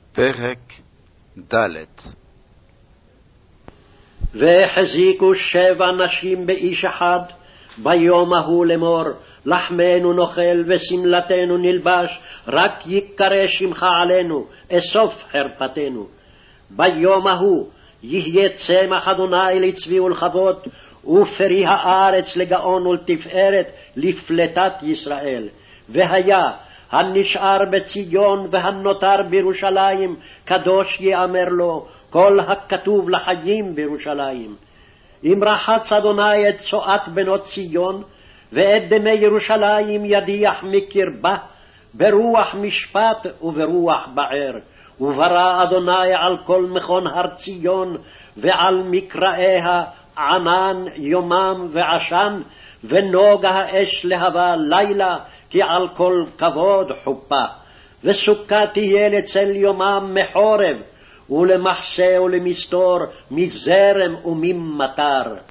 פרק ד'. והחזיקו 7 נשים באיש אחד ביום ההוא לאמור, לחמנו נאכל ושמלתנו נלבש, רק יקרא שמך עלינו, אסוף חרפתנו. ביום ההוא יהיה צמח אדוני לצבי ולכבוד, ופרי הארץ לגאון ולתפארת לפלטת ישראל. והיה הנשאר בציון והנותר בירושלים, קדוש יאמר לו, כל הכתוב לחיים בירושלים. אם רחץ אדוני את צואת בנות ציון, ואת דמי ירושלים ידיח מקרבה, ברוח משפט וברוח בער. וברא אדוני על כל מכון הר ציון, ועל מקראיה ענן יומם ועשן, ונוגה האש להבה לילה, כי על כל כבוד חופה. וסוכה תהיה לצל יומם מחורב, ולמחסה ולמסתור, מזרם וממטר.